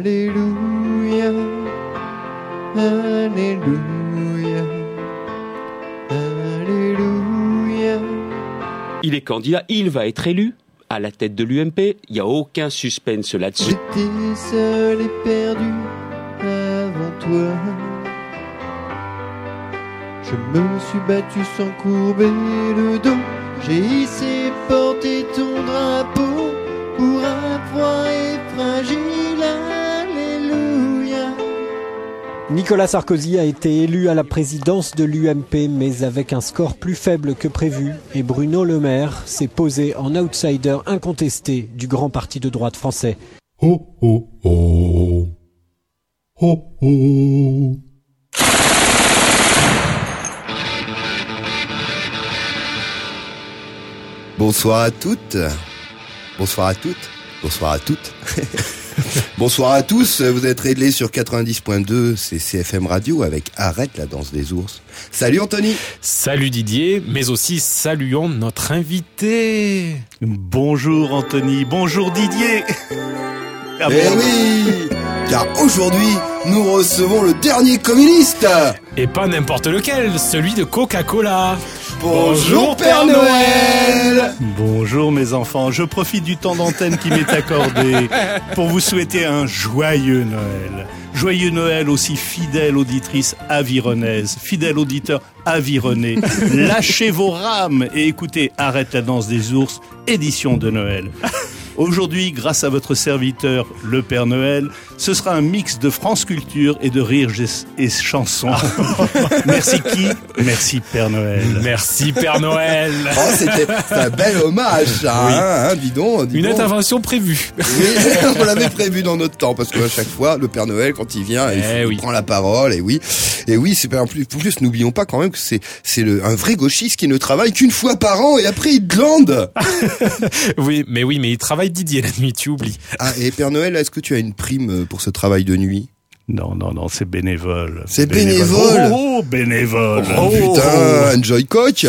Alléluia, Alléluia, Alléluia. Il est candidat, il va être élu à la tête de l'UMP. Il n'y a aucun suspense là-dessus. J'étais seul et perdu avant toi. Je me suis battu sans courber le dos. J'ai hissé et porté ton drapeau pour un froid et fragile. Alléluia. Nicolas Sarkozy a été élu à la présidence de l'UMP, mais avec un score plus faible que prévu. Et Bruno Le Maire s'est posé en outsider incontesté du grand parti de droite français. Oh oh oh. Oh oh. Bonsoir à toutes, bonsoir à toutes, bonsoir à toutes. Bonsoir à tous, vous êtes réglés sur 90.2, c'est CFM Radio avec Arrête la danse des ours. Salut Anthony. Salut Didier, mais aussi saluons notre invité. Bonjour Anthony, bonjour Didier. Eh oui, car aujourd'hui, nous recevons le dernier communiste. Et pas n'importe lequel, celui de Coca-Cola. Bonjour Père Noël. Bonjour mes enfants, je profite du temps d'antenne qui m'est accordé pour vous souhaiter un joyeux Noël. Joyeux Noël aussi fidèle auditrice avironnaise, fidèle auditeur avironné. Lâchez vos rames et écoutez Arrête la danse des ours, édition de Noël. Aujourd'hui, grâce à votre serviteur, le Père Noël, ce sera un mix de France Culture et de rires et chansons. Merci qui ? Merci Père Noël. Merci Père Noël. Oh, c'était un bel hommage, ça, Oui. Dis donc. Une intervention prévue. Oui, on l'avait prévu dans notre temps, parce qu'à chaque fois, le Père Noël, quand il vient, il prend la parole, et oui, c'est en plus, n'oublions pas quand même que c'est un vrai gauchiste qui ne travaille qu'une fois par an, et après il glande. Oui, mais il travaille Didier la nuit, tu oublies. Ah, et Père Noël, est-ce que tu as une prime pour ce travail de nuit? Non, c'est bénévole. C'est bénévole. Oh, bénévole. Oh, putain, enjoy coach.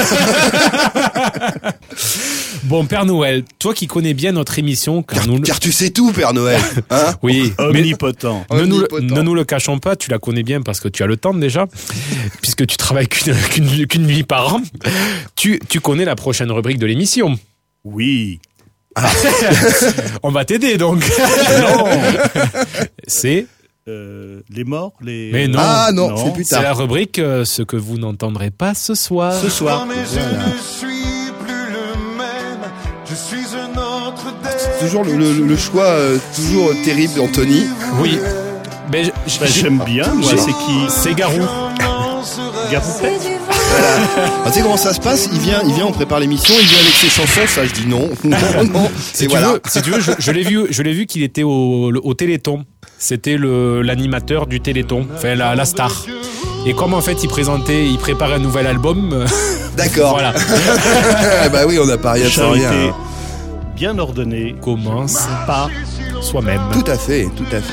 Bon, Père Noël, toi qui connais bien notre émission, car tu sais tout, Père Noël. Hein? Oui, omnipotent. Ne nous le cachons pas, tu la connais bien parce que tu as le temps déjà, puisque tu travailles qu'une nuit par an. Tu connais la prochaine rubrique de l'émission. Oui. Ah. On va t'aider donc. Non. C'est les morts, les. Mais non. Ah non, c'est plus tard. C'est la rubrique ce que vous n'entendrez pas ce soir. Ce soir. Mais je ne suis plus le même. Je suis un autre C'est toujours le choix toujours terrible d'Anthony. Oui. Mais j'aime bien. Moi, c'est qui? C'est Garou. Garou. Voilà. Ah, tu sais comment ça se passe? Il vient, on prépare l'émission, il vient avec ses chansons, ça je dis non. Si tu veux, je l'ai vu qu'il était au Téléthon. C'était l'animateur du Téléthon, enfin la star. Et comme en fait il préparait un nouvel album. D'accord. Voilà. Bah oui, on n'a pas rien sans rien. Bien ordonné. Commence par soi-même. Tout à fait.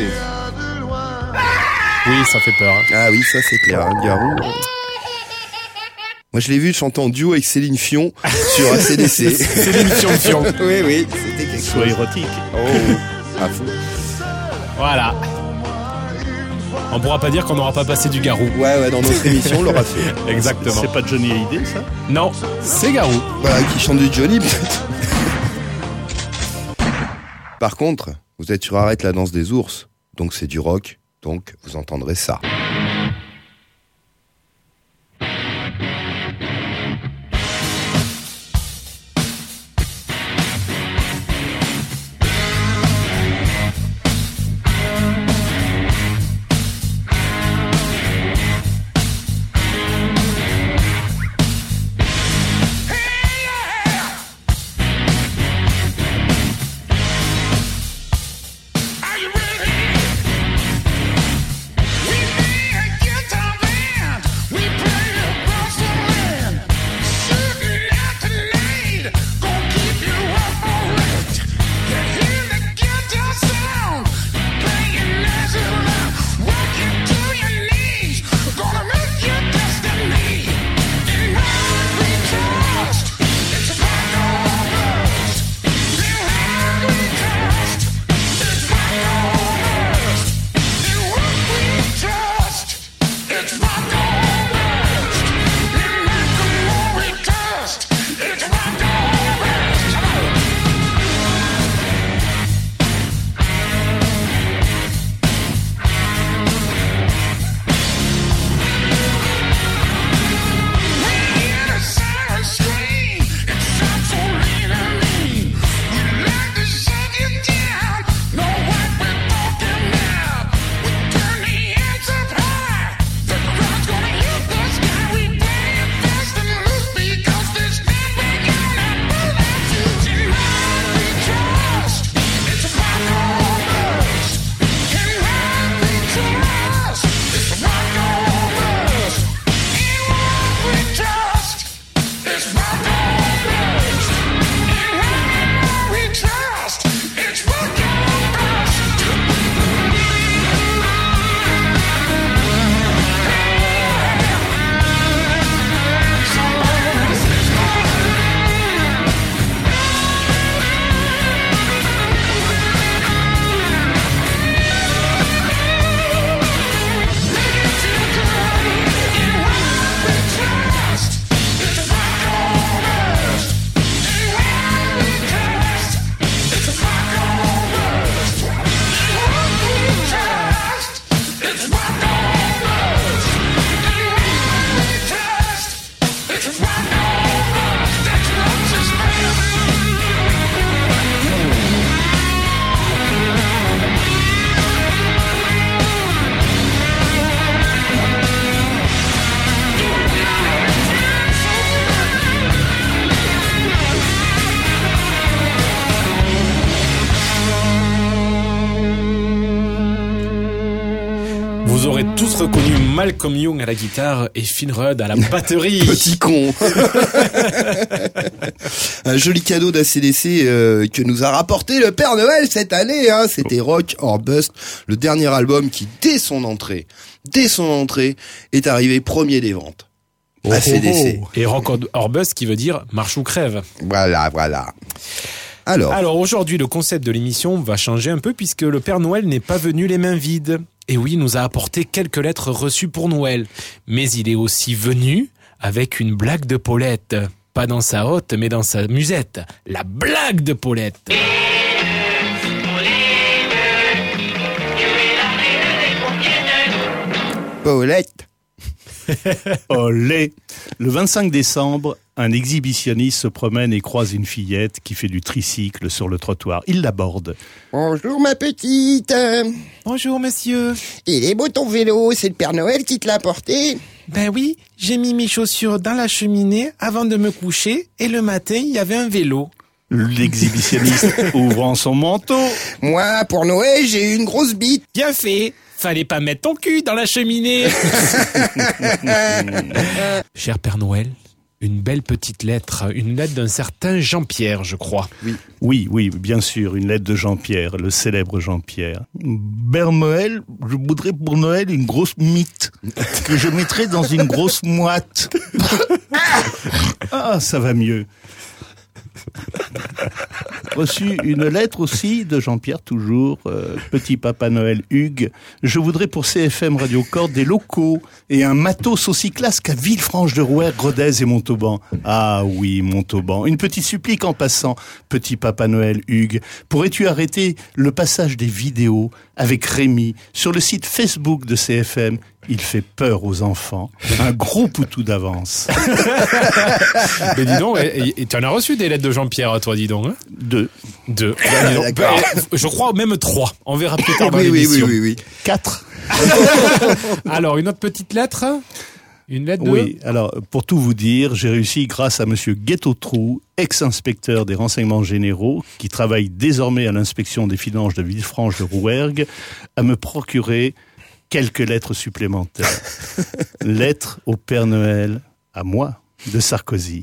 Oui, ça fait peur. Ah oui, ça c'est clair, hein, Garou. Moi, je l'ai vu chanter en duo avec Céline Fion sur ACDC. Céline Fion. Oui, c'était quelque chose. Soit érotique. Oh, à fou. Voilà. On pourra pas dire qu'on n'aura pas passé du Garou. Ouais, dans notre émission, on l'aura fait. Exactement. C'est pas Johnny Hallyday, ça? Non, c'est Garou. Voilà, qui chante du Johnny, peut-être. Par contre, vous êtes sur Arrête la danse des ours, donc c'est du rock, donc vous entendrez ça. Are you ready? We may get Vous aurez tous reconnu Malcolm Young à la guitare et Finn Rudd à la batterie. Petit con. Un joli cadeau d'ACDC que nous a rapporté le Père Noël cette année. Hein. C'était Rock or Bust, le dernier album qui, dès son entrée, est arrivé premier des ventes. ACDC. Et Rock or Bust qui veut dire marche ou crève. Voilà. Alors aujourd'hui, le concept de l'émission va changer un peu puisque le Père Noël n'est pas venu les mains vides. Et oui, il nous a apporté quelques lettres reçues pour Noël. Mais il est aussi venu avec une blague de Paulette. Pas dans sa hotte, mais dans sa musette. La blague de Paulette. Paulette. Olé. Le 25 décembre, un exhibitionniste se promène et croise une fillette qui fait du tricycle sur le trottoir. Il l'aborde. Bonjour ma petite. Bonjour monsieur. Il est beau ton vélo, c'est le Père Noël qui te l'a apporté? Ben oui, j'ai mis mes chaussures dans la cheminée avant de me coucher et le matin, il y avait un vélo. L'exhibitionniste ouvrant son manteau. Moi, pour Noël, j'ai eu une grosse bite. Bien fait. Fallait pas mettre ton cul dans la cheminée. Cher Père Noël, une belle petite lettre, une lettre d'un certain Jean-Pierre, je crois. Oui, bien sûr, une lettre de Jean-Pierre, le célèbre Jean-Pierre. Père Noël, je voudrais pour Noël une grosse mythe que je mettrais dans une grosse moite. Ah, ça va mieux. Reçu une lettre aussi de Jean-Pierre, toujours, petit Papa Noël Hugues. Je voudrais pour CFM Radio Cordes des locaux et un matos aussi classe qu'à Villefranche-de-Rouergue, Rodez et Montauban. Ah oui, Montauban. Une petite supplique en passant, petit Papa Noël Hugues. Pourrais-tu arrêter le passage des vidéos avec Rémi sur le site Facebook de CFM? Il fait peur aux enfants. Un gros poutou d'avance. Mais dis donc, et tu en as reçu des lettres de Jean-Pierre, toi, dis donc. Hein? Deux. D'accord. Je crois même 3. On verra plus tard dans l'émission. Oui. 4. Alors, une autre petite lettre. Une lettre de... Oui, alors, pour tout vous dire, j'ai réussi grâce à monsieur Guettotrou, ex-inspecteur des renseignements généraux, qui travaille désormais à l'inspection des finances de Villefranche-de-Rouergue, à me procurer quelques lettres supplémentaires. Lettre au Père Noël, à moi, de Sarkozy.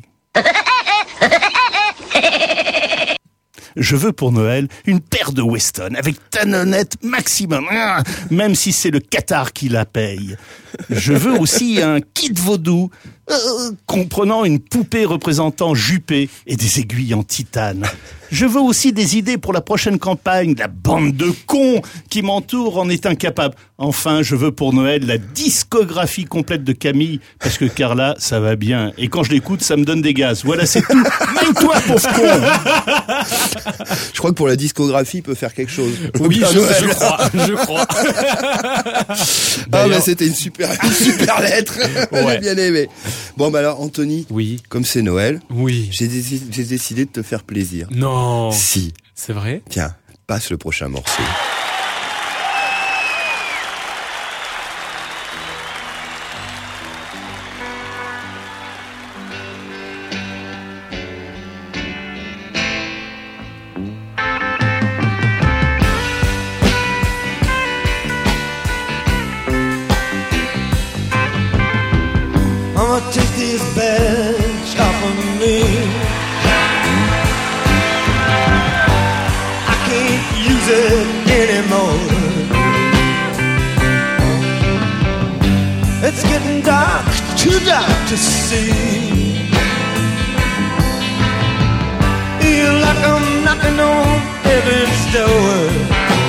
Je veux pour Noël une paire de Weston avec talonnette maximum, même si c'est le Qatar qui la paye. Je veux aussi un kit vaudou comprenant une poupée représentant Juppé et des aiguilles en titane. Je veux aussi des idées pour la prochaine campagne. La bande de cons qui m'entoure en est incapable. Enfin, je veux pour Noël la discographie complète de Camille, parce que Carla, ça va bien. Et quand je l'écoute, ça me donne des gaz. Voilà, c'est tout. Maille-toi, pauvre con. Je crois que pour la discographie, il peut faire quelque chose. Oui, je crois. Ah, mais c'était une super lettre. Ouais. J'ai bien aimé. Bon, bah alors, Anthony. Oui. Comme c'est Noël. Oui. J'ai décidé de te faire plaisir. Non. Si. C'est vrai? Tiens, passe le prochain morceau. I'ma take this badge off of me. I can't use it anymore. It's getting dark, too dark to see. Feel like I'm knocking on heaven's door.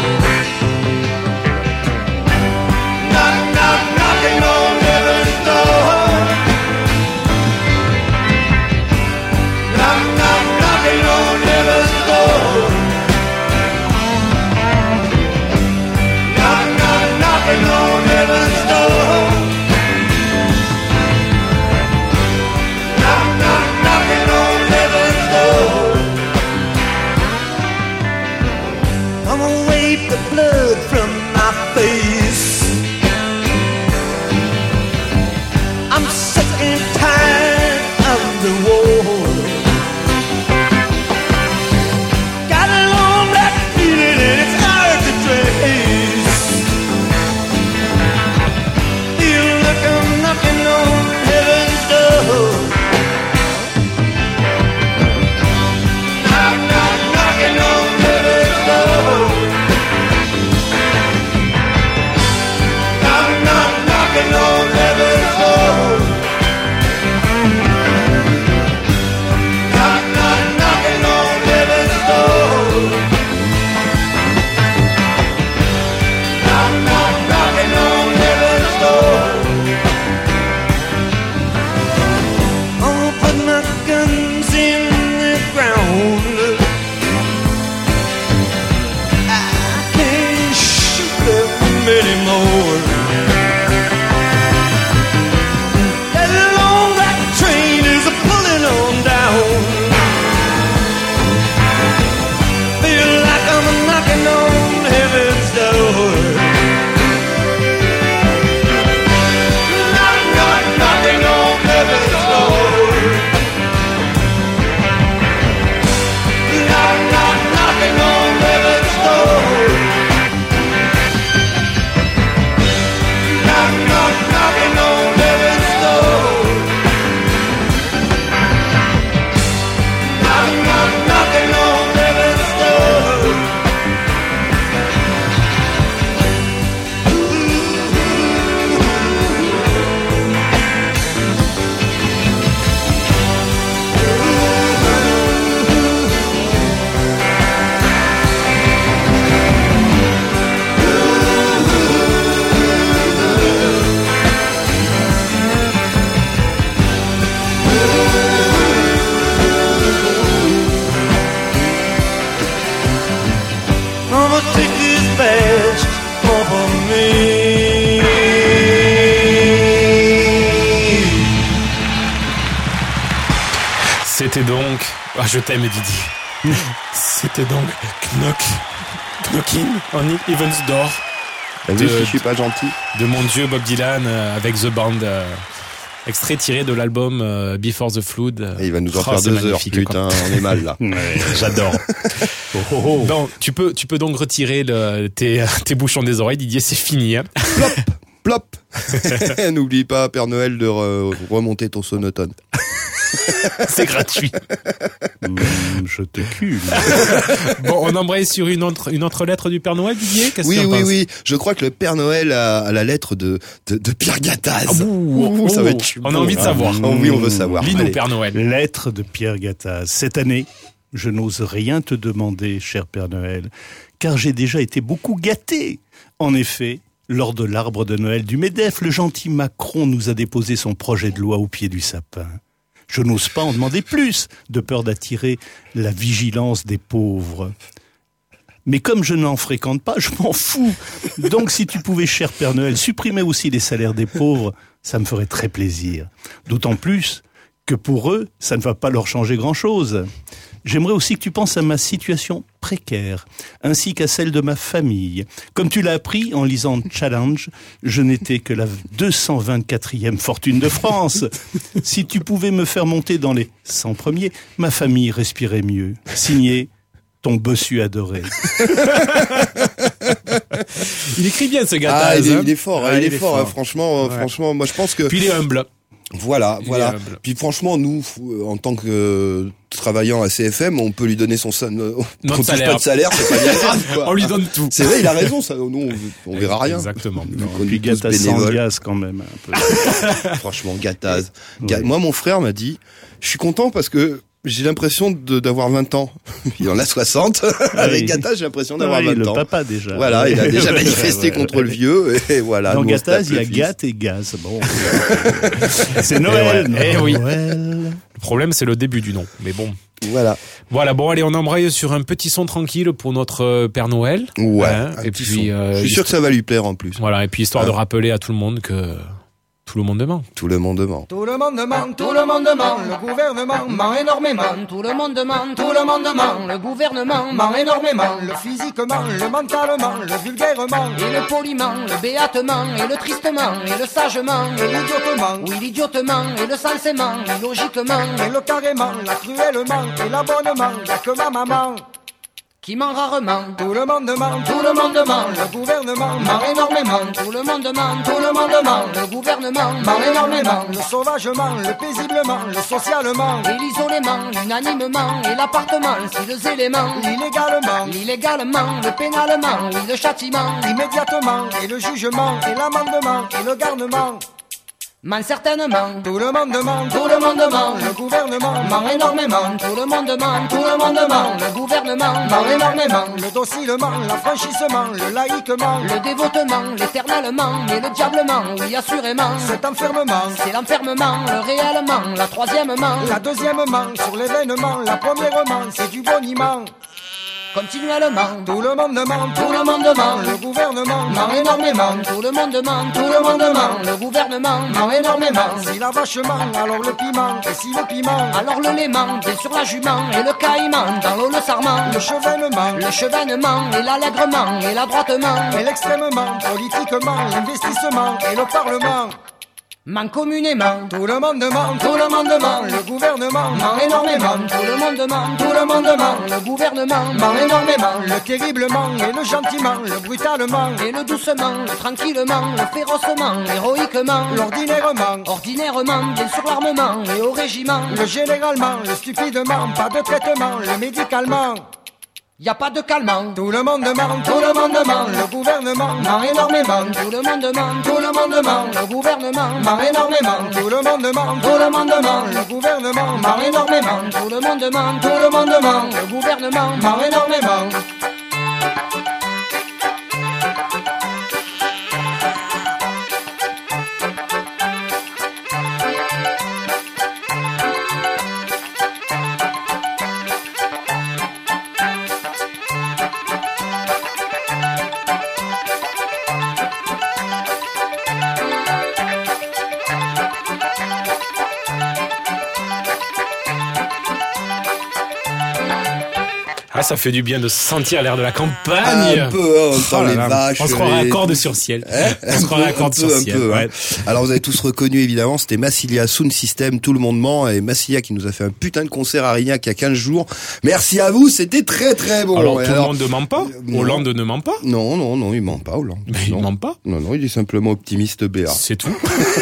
Knock, knock, knocking on heaven's door. Knock, knock, knocking on heaven's door. Knock, knock, knocking on heaven's door. Knock, knock, knocking on heaven's door. I'ma wipe the blood from my face. I'm sick and tired of the war. Got a long black feeling and it's hard to trace. many more. That long black train is pulling on down. Feel like I'm knocking on heaven's door. Knocking on heaven's door. Knocking on heaven's door. Knocking on heaven's door. Knocking on heaven's door. I'ma take this badge off of me. C'était donc... Ah, je t'aime, Didi. C'était donc Knocking on Heaven's Door. T'as vu si je suis pas gentil? De mon dieu Bob Dylan avec The Band. Extrait tiré de l'album Before the Flood. Et il va nous en faire 2 heures, putain, on est mal là. Ouais, j'adore. Donc, tu peux donc retirer tes bouchons des oreilles, Didier, c'est fini. Hein. Plop. N'oublie pas, Père Noël, de remonter ton sonotone. C'est gratuit. Je te cule. Bon, on embraye sur une autre lettre du Père Noël, Didier. Qu'est-ce que tu en penses ? Oui. Je crois que le Père Noël a la lettre de Pierre Gattaz. Ça va être on a envie de savoir. Oui, on veut savoir. Lis-nous, Père Noël. Lettre de Pierre Gattaz. Cette année, je n'ose rien te demander, cher Père Noël, car j'ai déjà été beaucoup gâté. En effet, lors de l'arbre de Noël du MEDEF, le gentil Macron nous a déposé son projet de loi au pied du sapin. Je n'ose pas en demander plus, de peur d'attirer la vigilance des pauvres. Mais comme je n'en fréquente pas, je m'en fous. Donc si tu pouvais, cher Père Noël, supprimer aussi les salaires des pauvres, ça me ferait très plaisir. D'autant plus que pour eux, ça ne va pas leur changer grand-chose. J'aimerais aussi que tu penses à ma situation précaire, ainsi qu'à celle de ma famille. Comme tu l'as appris en lisant Challenge, je n'étais que la 224e fortune de France. Si tu pouvais me faire monter dans les 100 premiers, ma famille respirait mieux. Signé, ton bossu adoré. Il écrit bien, ce Gattaz. Il est fort, il est fort. Franchement, moi je pense que... Puis il est humble. Voilà. Puis franchement, nous, en tant que travaillant à CFM, on peut lui donner son salaire. Notre salaire. Pas de salaire, c'est pas bien grave, quoi. On lui donne tout. C'est vrai, il a raison, ça. Nous, on verra rien. Exactement. Puis Gattaz sans gaz, quand même. Un peu. Franchement, Gattaz. Moi, mon frère m'a dit, je suis content parce que j'ai l'impression d'avoir 20 ans. Il en a 60. Avec Gattaz, j'ai l'impression d'avoir 20 le ans. papa, déjà. Voilà, il a déjà manifesté contre le vieux, et voilà. Dans Gattaz, il y a Gatt et Gaz. Bon. C'est Noël. Oui. Noël. Le problème, c'est le début du nom. Mais bon. Voilà, bon, allez, on embraye sur un petit son tranquille pour notre Père Noël. Ouais. Et puis, je suis sûr que ça va lui plaire en plus. Voilà, et puis histoire de rappeler à tout le monde que tout le monde ment. Tout le monde ment. Tout le monde ment, tout le monde ment, le gouvernement ment énormément. Tout le monde ment, tout le monde ment, le gouvernement ment énormément. Le physiquement, le mentalement, le vulgairement, et le poliment, le béatement, et le tristement, et le sagement, et l'idiotement. Oui, l'idiotement, et le sensément, et logiquement, et le carrément, la cruellement, et l'abonnement. Y'a que ma maman qui ment rarement. Tout le monde ment, tout le monde ment, le gouvernement ment énormément. Tout le monde ment, tout le monde ment, le gouvernement ment énormément. Le sauvagement, le paisiblement, le socialement, et l'isolement, l'unanimement, et l'appartement, si les éléments, l'illégalement, le pénalement, oui, le châtiment, immédiatement, et le jugement, et l'amendement, et le garnement. Ment certainement, tout le monde ment, tout le monde ment, le gouvernement ment énormément, tout le monde ment, tout le monde ment, le gouvernement ment énormément, le docilement, l'affranchissement, le laïquement, le dévotement, l'éternellement, et le diablement, oui assurément, cet enfermement, c'est l'enfermement, le réellement, la troisièmement, la deuxièmement, sur l'événement, la premièrement, c'est du boniment. continuellement. Tout le monde ment, Tout le monde ment, le gouvernement ment énormément. Tout le monde ment, tout le monde ment. Le gouvernement ment énormément. Si la vache ment, alors le piment. Et si le piment, Alors le léman, bien sûr la jument et le caïman. Dans l'eau le sarment, le chevènement, le chevènement et l'allègrement et l'adroitement. et l'extrêmement, politiquement, l'investissement et le parlement. Ment communément, Tout le monde ment, tout le monde ment. le gouvernement Ment énormément, tout le monde ment, tout le monde ment. Le gouvernement ment énormément. le terriblement et le gentiment, le brutalement, Et le doucement, le tranquillement, le férocement, l'héroïquement, l'ordinairement, ordinairement, bien sûr l'armement et au régiment. le généralement, le stupidement, pas de traitement, le médicalement. Y a pas de calmant. Tout le monde ment, Tout le monde ment. le gouvernement Ment énormément, tout le monde ment, tout le monde ment. Le gouvernement ment énormément, tout le monde ment, tout le monde ment. le gouvernement Ment énormément, tout le monde ment, tout le monde ment. Le gouvernement ment énormément. Ah, ça fait du bien de sentir l'air de la campagne. Un peu, hein, on entend Oh là les là. vaches. On se croirait à les- corde sur ciel. On se Un croirait à peu, corde sur un ciel. peu, hein. Ouais. Alors vous avez tous reconnu évidemment, c'était Massilia Sound System, tout le monde ment, et Massilia qui nous a fait un putain de concert à Rignac il y a 15 jours. Merci à vous, c'était très très bon. Alors, Et tout le monde ne ment pas. non. Hollande ne ment pas. Non, non, non, il ment pas, Hollande. Mais il non. ment pas. Non, non, il est simplement optimiste BA. C'est tout.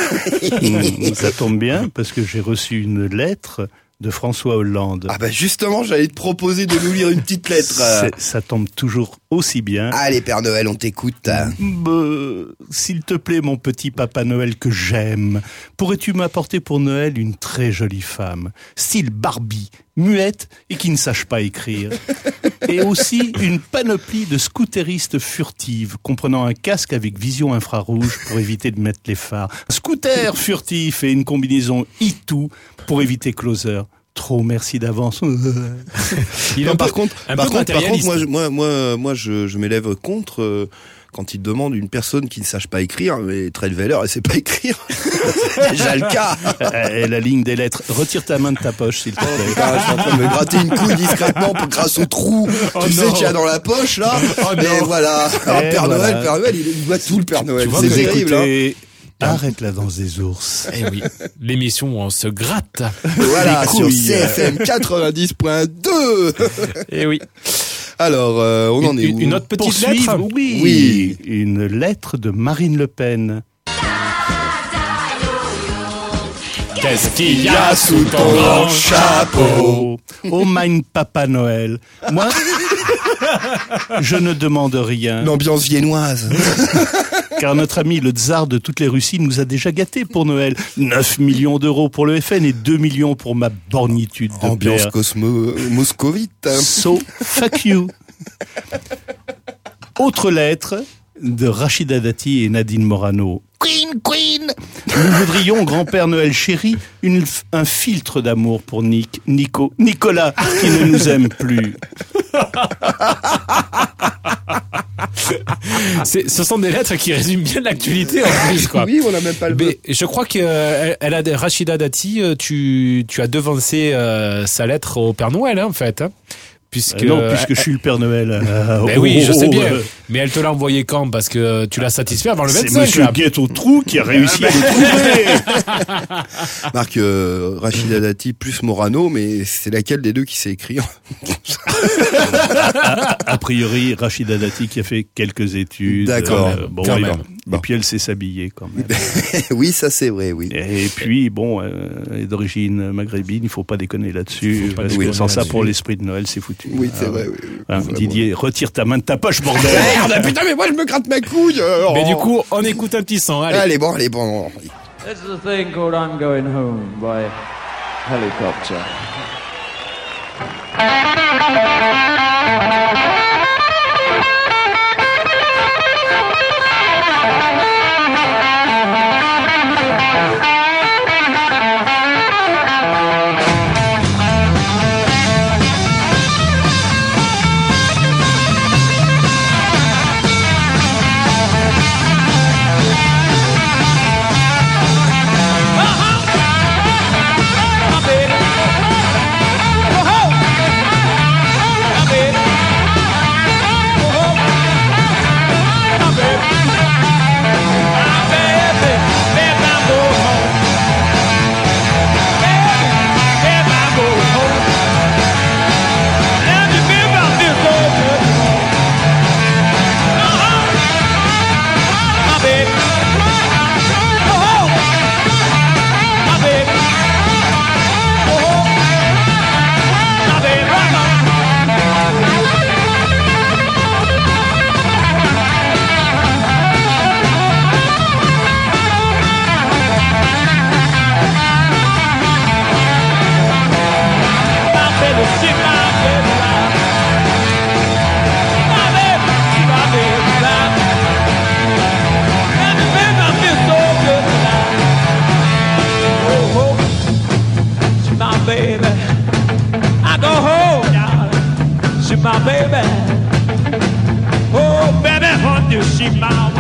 Ça tombe bien parce que j'ai reçu une lettre de François Hollande. Ah bah justement, j'allais te proposer de nous lire une petite lettre. Ça tombe toujours aussi bien. Allez Père Noël, on t'écoute. S'il te plaît, mon petit Papa Noël que j'aime, pourrais-tu m'apporter pour Noël une très jolie femme, style Barbie, muette et qui ne sache pas écrire. Et aussi une panoplie de scooteristes furtives, comprenant un casque avec vision infrarouge pour éviter de mettre les phares, un scooter furtif et une combinaison E2 pour éviter closer. Trop merci d'avance. Il est Non, un par peu- contre, un par peu contre, matérialiste. moi, je m'élève contre quand il demande une personne qui ne sache pas écrire, mais Treadweller, elle sait pas écrire. C'est déjà le cas. Et la ligne des lettres. Retire ta main de ta poche, s'il te plaît. Putain, je suis en train de me gratter une couille discrètement grâce au trou, tu sais, qu'il y a dans la poche, là. Et voilà. Alors, Père voilà. Noël, il voit tout le Père Noël. Tu vois, C'est vous terrible, hein. écoutez Arrête la danse des ours. Eh oui, l'émission où on se gratte. Voilà, Les sur couilles. CFM 90.2. Eh oui. Alors, on en est où? Une autre petite Poursuivre, lettre. oui. Oui. Une lettre de Marine Le Pen. Qu'est-ce qu'il y a sous ton grand chapeau? Oh mein Papa Noël. Moi, je ne demande rien. L'ambiance viennoise. Car notre ami le tsar de toutes les Russies nous a déjà gâtés pour Noël. 9 millions d'euros pour le FN et 2 millions pour ma bornitude de Ambiance père. moscovite. So, fuck you. Autre lettre de Rachida Dati et Nadine Morano. Queen. Nous voudrions, grand-père Noël chéri, un filtre d'amour pour Nicolas, qui ne nous aime plus. Ce sont des lettres qui résument bien l'actualité en plus, quoi. Oui, on n'a même pas le Mais je crois que elle a Rachida Dati, tu as devancé sa lettre au Père Noël, hein, en fait. Hein. Puisque Non, puisque je suis le Père Noël. Ben oui, je sais bien. Mais elle te l'a envoyé quand? Parce que tu l'as satisfait avant le 25. C'est Monsieur là. Guette au trou qui a réussi à le trouver. Marc, Rachida Dati plus Morano, mais c'est laquelle des deux qui sait écrire? A priori, Rachida Dati qui a fait quelques études. D'accord. Bon, Quand et, même. et puis elle sait s'habiller quand même. Oui, ça c'est vrai, oui. Et puis, bon, elle est d'origine maghrébine, il faut pas déconner là-dessus. Faut pas Parce que déconner sans ça, là-dessus. pour l'esprit de Noël, c'est foutu. Oui, c'est vrai, oui. Hein, Vraiment. Didier, retire ta main de ta poche, bordel. Merde, putain, mais moi je me gratte ma couille. Mais du coup, on écoute un petit son. Allez. Allez, bon. This is a thing called I'm Going Home by Helicopter.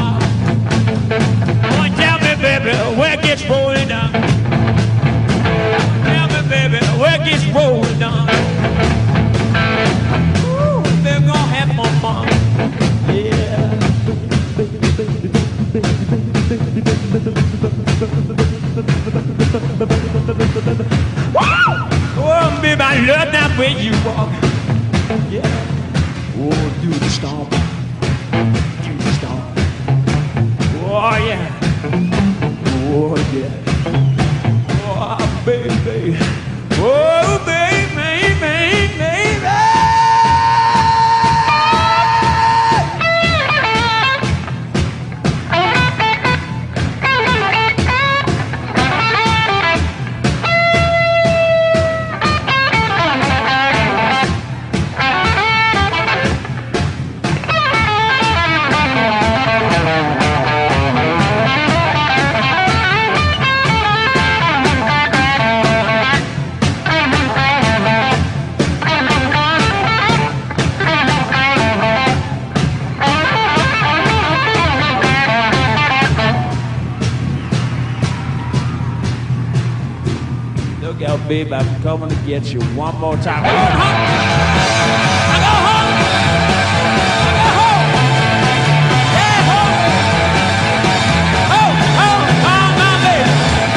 Oh, tell me, baby, where it gets rolling down. Tell me, baby, where it gets rolling down. Ooh, they're gonna have more fun. Yeah. Oh, baby, I love that way you walk. Yeah. Oh, do the stomp. Do the stomp. Oh, yeah. Oh, yeah. Oh, baby. Oh, baby, baby. Look out, babe, I'm coming to get you one more time. Go home! I go home! I go home! Yeah, home! Home, home, home, my baby!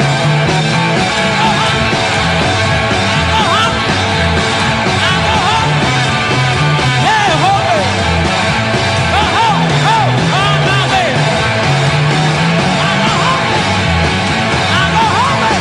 Go home! I go home! I go home! Yeah, home! Go home, home, home, my baby! I go home! I go home, baby!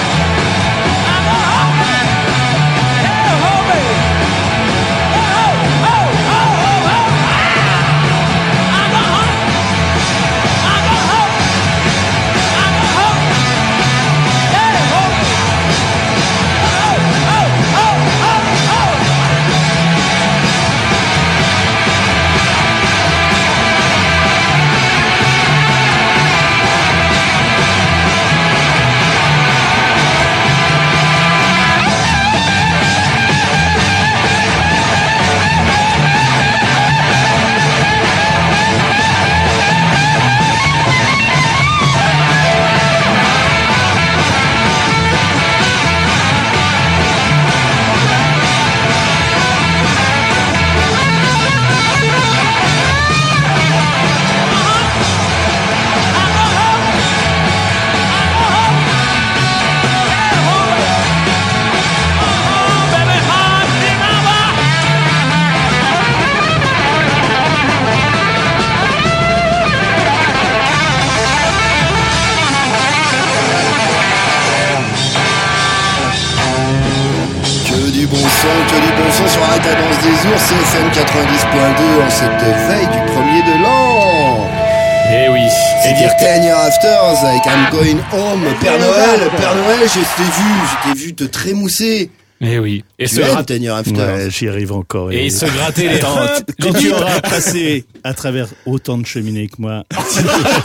Que du bon son sur Arrête la danse des ours, CFM 90.2 en cette veille du 1er de l'an. Eh oui. C'est dire 10 Years Afters avec I'm Going Home. Père Noël, je t'ai vu te trémousser. Eh oui. Et tu aimes 10 Years Afters. Ouais, j'y arrive encore. Et se gratter les dents. Quand tu auras passé à travers autant de cheminées que moi, tu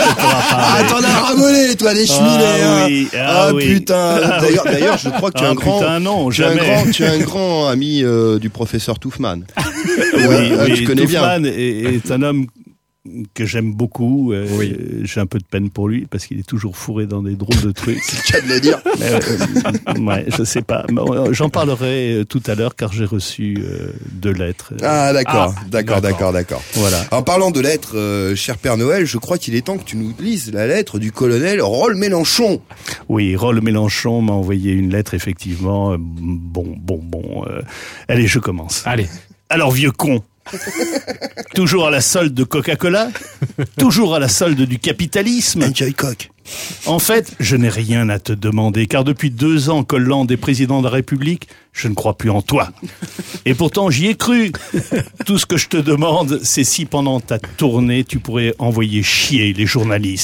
t'en as ramonné, toi, les cheminées. Oui, oui. Putain. D'ailleurs, je crois que tu es un grand, putain, non, tu es un grand ami du professeur Touffman. Oui, tu connais Touffman bien. est un homme que j'aime beaucoup. J'ai un peu de peine pour lui parce qu'il est toujours fourré dans des drôles de trucs. C'est le cas de le dire. Ouais, je sais pas. J'en parlerai tout à l'heure car j'ai reçu 2 lettres. Ah d'accord. Voilà. En parlant de lettres, cher Père Noël, je crois qu'il est temps que tu nous lises la lettre du colonel Rolles Mélenchon. Oui, Rolles Mélenchon m'a envoyé une lettre effectivement. Allez, je commence. Allez. Alors vieux con. Toujours à la solde de Coca-Cola, toujours à la solde du capitalisme. Enjoy Coke. En fait, je n'ai rien à te demander, car depuis 2 ans qu'Hollande est président de la République, je ne crois plus en toi. Et pourtant, j'y ai cru. Tout ce que je te demande, c'est si pendant ta tournée, tu pourrais envoyer chier les journalistes,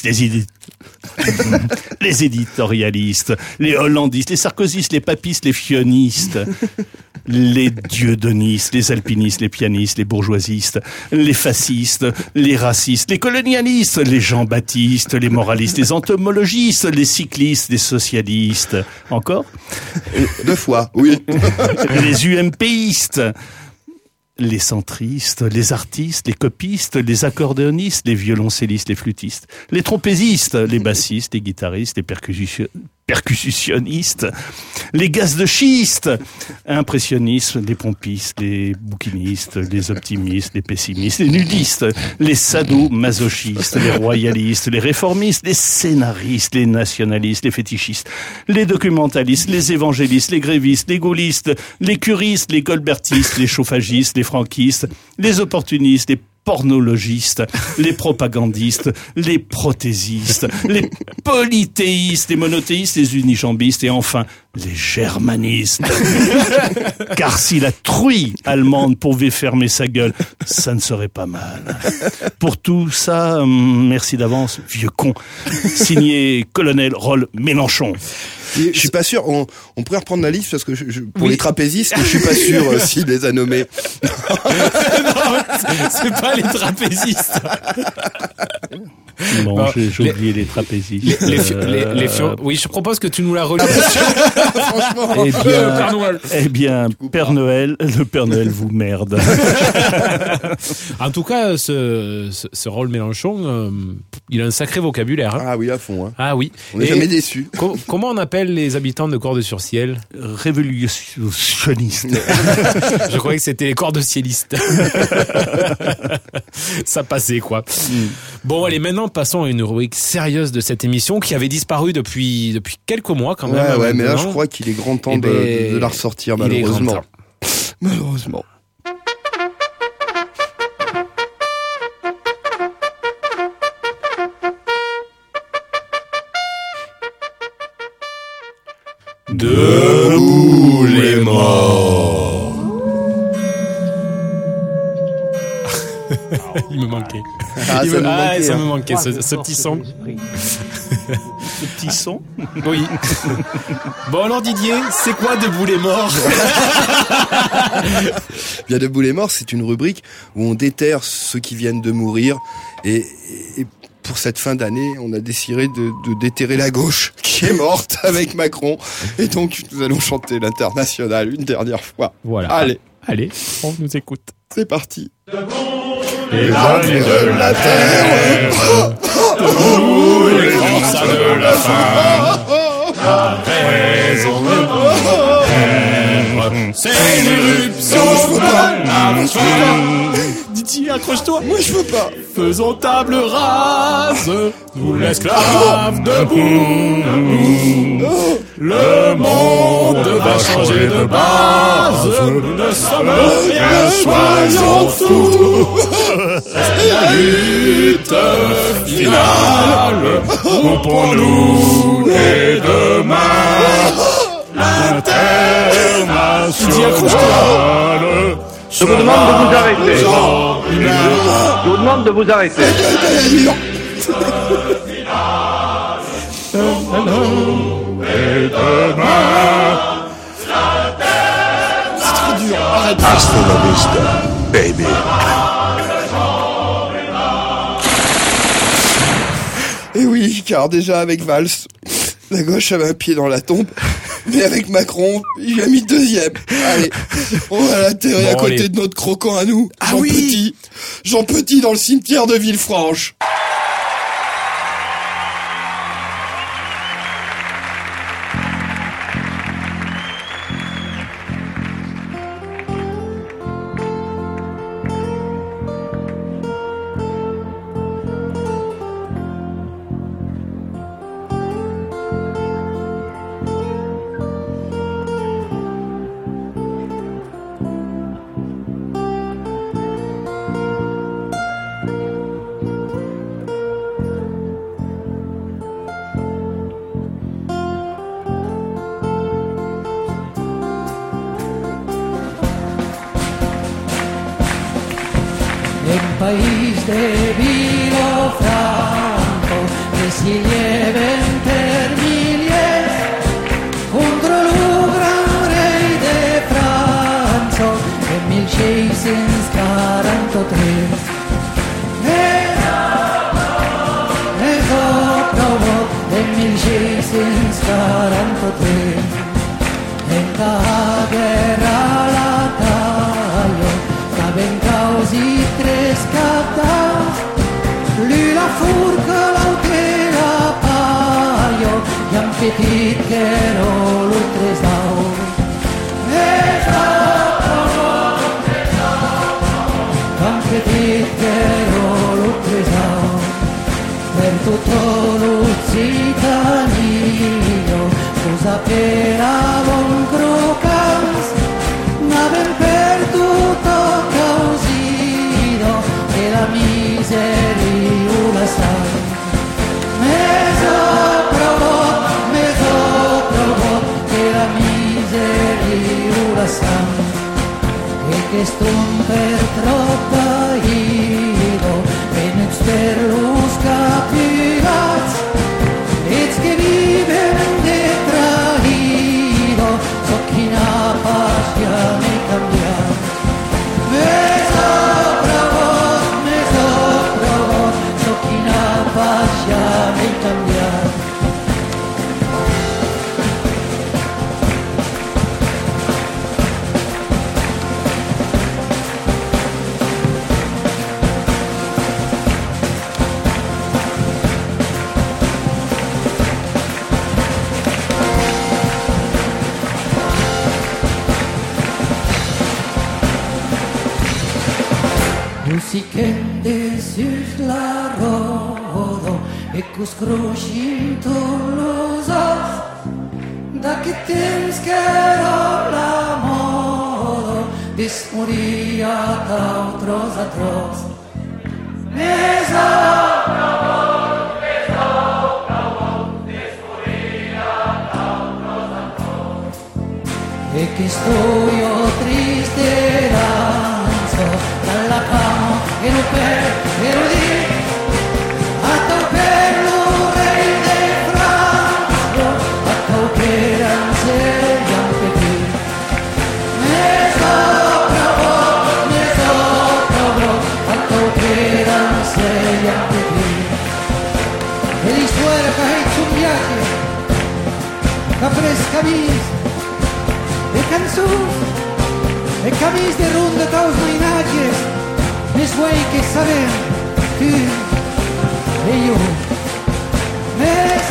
les éditorialistes, les hollandistes, les sarkozystes, les papistes, les fionistes, les dieudonistes, les alpinistes, les pianistes, les bourgeoisistes, les fascistes, les racistes, les colonialistes, les Jean-Baptiste, les moralistes, les entomologistes, les cyclistes, les socialistes. Encore 2 fois, oui. Les UMPistes. les centristes, les artistes, les copistes, les accordéonistes, les violoncellistes, les flûtistes, les trompettiste, les bassistes, les guitaristes, les percussionnistes, les gaz de schiste, impressionnistes, les pompistes, les bouquinistes, les optimistes, les pessimistes, les nudistes, les sadomasochistes, les royalistes, les réformistes, les scénaristes, les nationalistes, les fétichistes, les documentalistes, les évangélistes, les grévistes, les gaullistes, les curistes, les colbertistes, les chauffagistes, les franquistes, les opportunistes, les pornologistes, les propagandistes, les prothésistes, les polythéistes, les monothéistes, les unijambistes et enfin les germanistes. Car si la truie allemande pouvait fermer sa gueule, ça ne serait pas mal. Pour tout ça, merci d'avance, vieux con. Signé Colonel Roll Mélenchon. Je suis pas sûr, on pourrait reprendre la liste parce que pour les trapézistes, je suis pas sûr s'il les a nommés. Non, c'est pas les trapézistes. Bon, j'ai oublié les trapézistes. Oui, je propose que tu nous la relis. Franchement. Eh bien, Père Noël, le Père Noël vous merde. En tout cas, ce Roll Mélenchon, il a un sacré vocabulaire. Hein. Ah oui, à fond. Hein. Ah oui. On n'est jamais déçus. Comment on appelle les habitants de Cordes-sur-Ciel? Révolutionnistes. Je croyais que c'était les cordeciélistes. Ça passait, quoi. Bon, allez, maintenant, passons à une rubrique sérieuse de cette émission qui avait disparu depuis quelques mois, quand même. Ouais, mais là, je crois qu'il est grand temps de la ressortir, malheureusement. Malheureusement. Debout les morts. Il me manquait. Ça me manquait, ce petit son. Ce petit son. Oui. Bon alors Didier, c'est quoi Debout les morts? Bien, Debout les morts, c'est une rubrique où on déterre ceux qui viennent de mourir et pour cette fin d'année, on a décidé de déterrer la gauche qui est morte avec Macron. Et donc, nous allons chanter l'Internationale une dernière fois. Voilà. Allez, on nous écoute. C'est parti. Les armées de la terre, debout les forçats de la faim, la raison de notre c'est l'éruption de la faim. Didier, accroche-toi. Moi, je veux pas. Faisons table rase, nous l'esclave debout. Le monde va changer de base. Nous ne sommes rien, soyons fous. La lutte finale, rompons-nous les deux mains. L'internationale. Je vous demande de vous arrêter. Je vous demande de vous arrêter. C'est trop dur. Arrête. Hasta la vista, baby. Et oui, car déjà avec Valls, la gauche avait un pied dans la tombe. Mais avec Macron, il a mis deuxième. Allez, on va l'atterrir à côté de notre croquant à nous. Jean Petit dans le cimetière de Villefranche. país de vino franco, que si lleven terminies, un grolù gran rei de França, en 1643. E dopo en 1643, en la guerra la taglio, petit cœur le trésor. Un petit cœur le trésor. Per tutto l'Occitania, scusa per avon crocans, n'aven perduto causino, e la miseria la sa. Meso provo, che la miseria la sa. E che stun per troppa ido, e nets per los capirats, ets che viven de trahido, so chi na passia me cambiar. Meso provo, so chi na passia me cambiar. Musichende sus la rodo e cus cruscinto los os, da che temps che ero la modo dismoria d'autros atros. Mesa e che sto io triste dalla cama e non per di a per lo re de Francia a per anzi anche qui ne so provo a per anzi anche qui e di suore che hai ciumbiati la fresca vis e canzoni e camis de ronda taus mainages, nes guai que saben, tu e io. Nes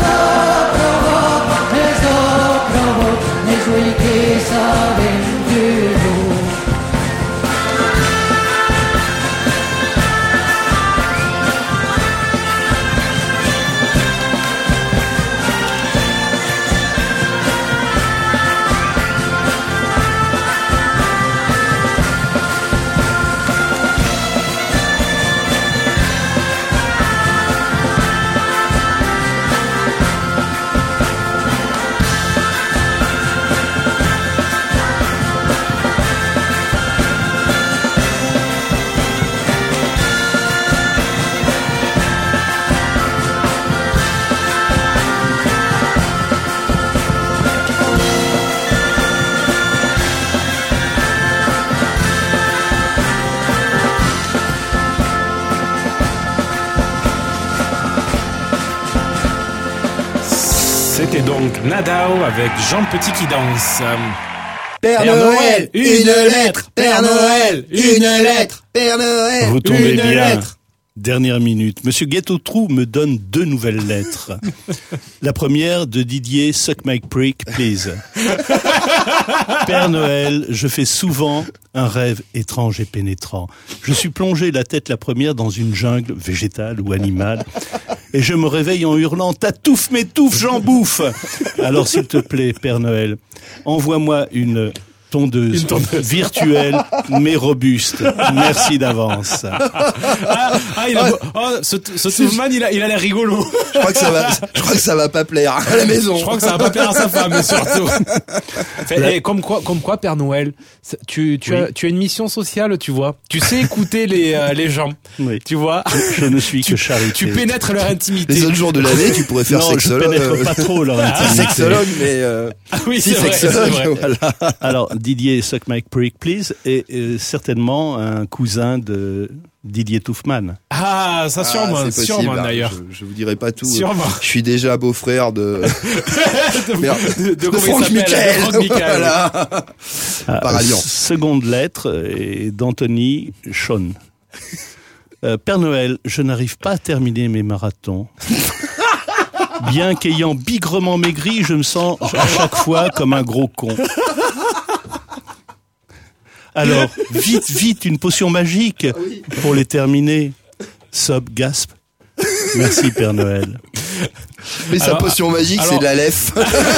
aprovo, nes guai que saben, tu e io. C'était donc Nadao avec Jean Petit qui danse. Père Noël, une lettre. Père Noël, une lettre. Père Noël, vous tombez une bien. lettre. Dernière minute. Monsieur Ghetto-Trou me donne 2 nouvelles lettres. La première de Didier Suck My Prick, please. Père Noël, je fais souvent un rêve étrange et pénétrant. Je suis plongé la tête la première dans une jungle végétale ou animale et je me réveille en hurlant « T'atouffe, m'étouffe, j'en bouffe !» Alors s'il te plaît, Père Noël, envoie-moi une tondeuse virtuelle mais robuste. Merci d'avance. Ce Toufman, il a l'air rigolo. Je crois que ça va pas plaire à la maison. Je crois que ça va pas plaire à sa femme, surtout. Comme quoi, Père Noël, tu as une mission sociale, tu vois. Tu sais écouter les gens. Oui. Tu vois. Je ne suis que charité. Tu pénètres leur intimité. Les autres jours de l'année, tu pourrais faire sexologue. Non, je pénètre pas trop leur intimité. Sexologue, mais oui, si sexologue, voilà. Alors, Didier Suck My Prick, please, est certainement un cousin de Didier Touffman. Ah, ça sûrement, c'est possible, sûrement d'ailleurs. Je vous dirai pas tout. Sûrement. Je suis déjà beau-frère de de Franck Michael. Voilà. Par alliance. Seconde lettre est d'Anthony Sean. Père Noël, je n'arrive pas à terminer mes marathons. Bien qu'ayant bigrement maigri, je me sens à chaque fois comme un gros con. Alors, vite, une potion magique pour les terminer. Sob, gasp. Merci Père Noël. Mais sa potion magique, c'est de la lèvre.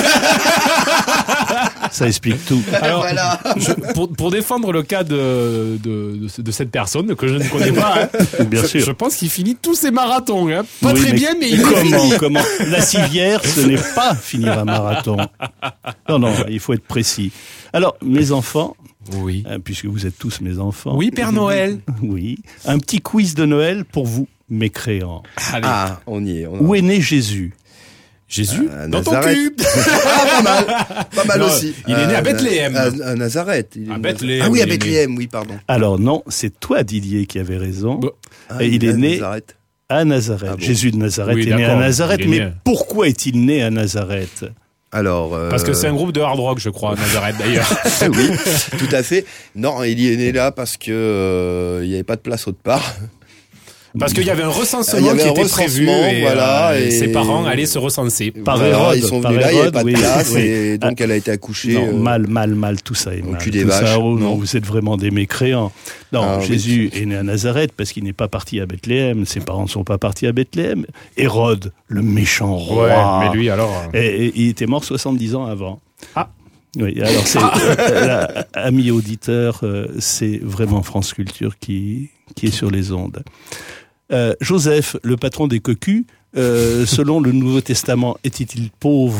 Ça explique tout. Alors, voilà. Pour défendre le cas de cette personne que je ne connais pas, hein, bien sûr. Je pense qu'il finit tous ses marathons. Hein. Pas très bien, mais il comment La civière, ce n'est pas finir un marathon. Non, il faut être précis. Alors, mes enfants, oui, puisque vous êtes tous mes enfants. Oui, Père Noël. Oui, un petit quiz de Noël pour vous, mécréants. Allez. Ah, on y est. Où est né Jésus ? Jésus dans Nazareth. Ton cul. Pas mal non, aussi. Il est né à Bethléem. À Nazareth. À Bethléem. Ah oui, à Bethléem, oui, pardon. Alors non, c'est toi Didier qui avait raison. Bah. Il est né Nazareth. à Nazareth. Ah bon. Jésus de Nazareth Oui, est né à d'accord, Nazareth, il est mais né. pourquoi est-il né à Nazareth ? Alors, Parce que c'est un groupe de hard rock, je crois, à Nazareth d'ailleurs. Oui, tout à fait. Non, il y est né là parce que il n'y avait pas de place autre part. Parce qu'il y avait un recensement qui était prévu voilà, et ses parents allaient se recenser. Par voilà, Hérode, ils sont par venus là, il n'y avait Hérode, pas de oui, place oui. et donc elle a été accouchée. Non, mal, tout ça est au mal. cul des Tout ça, vaches. oh, non, Non. vous êtes vraiment des mécréants. Non, Ah, Jésus est né à Nazareth parce qu'il n'est pas parti à Bethléem. Ses parents ne sont pas partis à Bethléem. Hérode, le méchant roi. Ouais, mais lui alors. Et il était mort 70 ans avant. Ah. Oui, alors c'est, amis auditeurs, c'est vraiment France Culture qui est sur les ondes. Joseph, le patron des cocus, selon le Nouveau Testament, était-il pauvre ?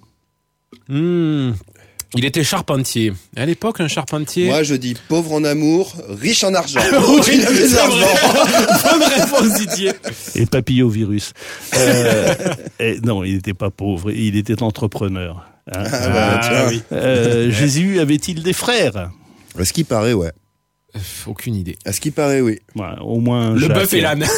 Il était charpentier. À l'époque, un charpentier. Moi, je dis pauvre en amour, riche en argent. Oui, Il avait de c'est l'argent. Bonne réponse, Didier. Et papillovirus. Non, il n'était pas pauvre, il était entrepreneur. Hein. Oui. Jésus avait-il des frères ? À ce qui paraît, ouais. Aucune idée. À ce qui paraît, oui. Ouais, au moins un Le Jacques. bœuf et l'âne.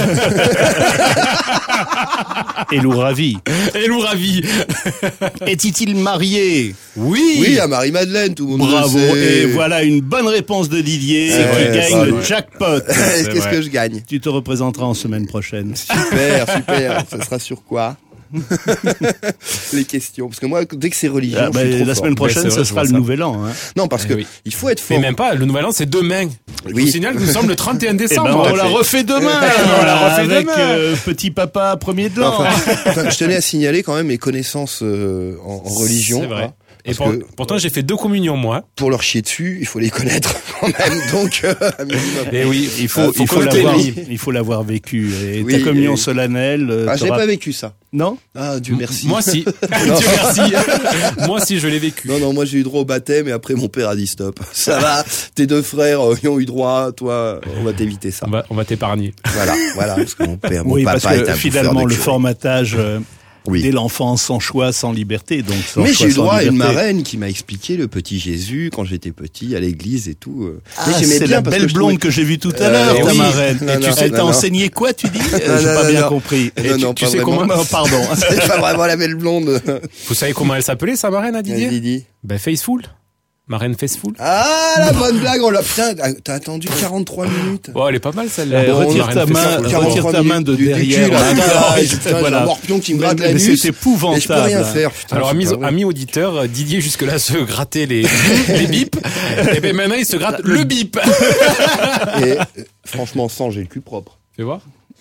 Et Lou Ravi. Et Lou Ravi. Était-il marié ? Oui. Oui, à Marie-Madeleine, tout le monde Bravo. le sait. Et voilà une bonne réponse de Didier C'est qui vrai, gagne bravo. le jackpot. Qu'est-ce que je gagne ? Tu te représenteras en semaine prochaine. Super. Ça sera sur quoi ? Les questions. Parce que moi, dès que c'est religion, je suis trop la fort. semaine prochaine, c'est vrai, ce sera je le vois ça. nouvel an. Hein. Non, parce que oui. il faut être fort. Mais même pas, le nouvel an, c'est demain. Je vous signale que nous sommes le 31 décembre. On la refait demain. On la refait avec demain. petit papa premier de l'an. Enfin, je tenais à signaler quand même mes connaissances en religion. C'est vrai. Hein, Et parce que pourtant, j'ai fait 2 communions, moi. pour leur chier dessus, il faut les connaître quand même. Donc, un minimum. Et oui, Il faut l'avoir vécu. Et Oui, ta communion et- solennelle. Ah, j'ai pas vécu ça. Non. Ah, Dieu merci. Moi, si. Non. Dieu merci. Moi, si, je l'ai vécu. Non, moi j'ai eu droit au baptême et après mon père a dit stop. Ça va, tes deux frères y ont eu droit, toi, on va t'éviter ça. On va t'épargner. Voilà, parce que mon père, mon Oui, papa parce est que un finalement, bouffeur de le curé. formatage Oui. dès l'enfance, sans choix, sans liberté. Donc, sans Mais choix, j'ai eu sans droit à une liberté. marraine qui m'a expliqué le petit Jésus quand j'étais petit à l'église et tout. Ah, Mais j'aimais c'est bien la parce belle que je blonde trouvais- que j'ai vue tout à l'heure, ta oui. marraine. Non, Et non, elle t'a non. enseigné quoi, tu dis J'ai non, pas bien non. compris. Non, non, tu pas sais vraiment. comment- Oh, pardon. C'est pas vraiment la belle blonde. Vous savez comment elle s'appelait, sa marraine, à Didier? Didi. Ben, Faceful. Marraine Faceful. Ah, la bonne blague, on l'a, putain, t'as attendu 43 minutes. Oh, elle est pas mal, celle-là. Eh, Bon, retire Marraine ta main, Faceful. retire ta main de Du derrière. cul, là, Hein, putain, non, putain, voilà. j'ai un morpion qui me gratte Mais la nuque. c'est épouvantable. Et je peux rien faire, putain. Alors, c'est pas vrai. amis auditeurs, Didier jusque-là se grattait les bips. Et ben maintenant, il se gratte le bip. Et franchement, sans, j'ai le cul propre. Fais voir.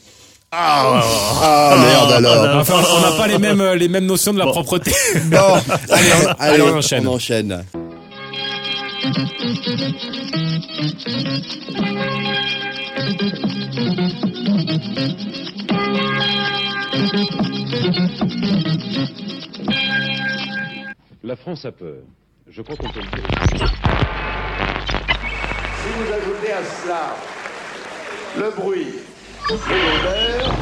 Ah, merde alors. Enfin, on n'a pas les mêmes notions de la propreté. Bon, allez, on enchaîne. On enchaîne. La France a peur. Je crois qu'on peut le dire. Si vous ajoutez à cela le bruit et l'odeur,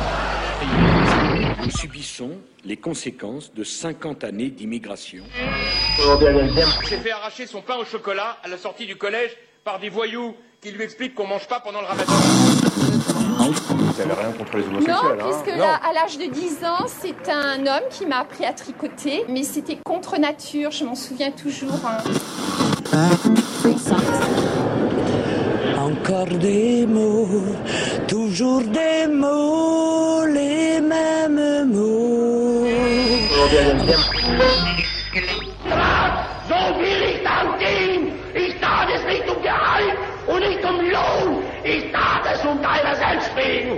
Nous subissons les conséquences de 50 années d'immigration. s'est fait arracher son pain au chocolat à la sortie du collège par des voyous qui lui expliquent qu'on mange pas pendant le ramadan. Vous n'avez rien contre les homosexuels, Non, puisque là, à l'âge de 10 ans, c'est un homme qui m'a appris à tricoter, mais c'était contre nature, je m'en souviens toujours. Hein. Encore des mots, toujours des mots, les mêmes mots. demandé la deuxième. So will ich dann gehen. Ich tat es nicht um Gehalt und nicht um Lohn. Ich tat es um deiner selbst wegen.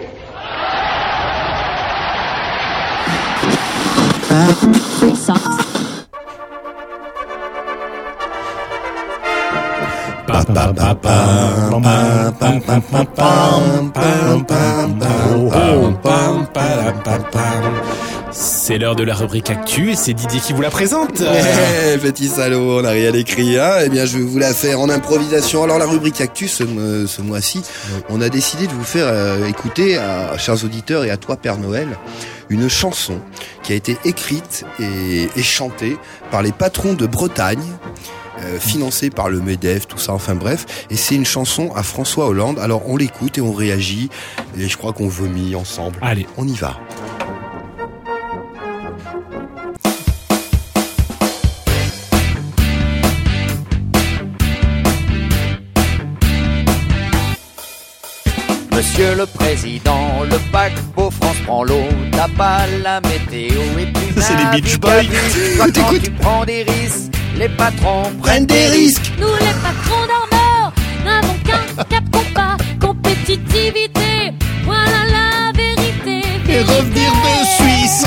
C'est l'heure de la rubrique Actu et c'est Didier qui vous la présente. Petit salaud, on n'a rien écrit, hein. Eh bien, je vais vous la faire en improvisation. Alors, la rubrique Actu, ce mois-ci, on a décidé de vous faire écouter, chers auditeurs et à toi, Père Noël, une chanson qui a été écrite et chantée par les patrons de Bretagne, financée par le MEDEF, tout ça, enfin bref. Et c'est une chanson à François Hollande. Alors, on l'écoute et on réagit. Et je crois qu'on vomit ensemble. Allez, on y va. Monsieur le Président, le paquebot France prend l'eau, t'as pas la météo et puis c'est les Beach Boys. Quand tu prends des risques, les patrons prennent des risques. Nous les patrons d'armeurs n'avons qu'un cap compas, compétitivité, voilà la vérité. Et revenir de Suisse.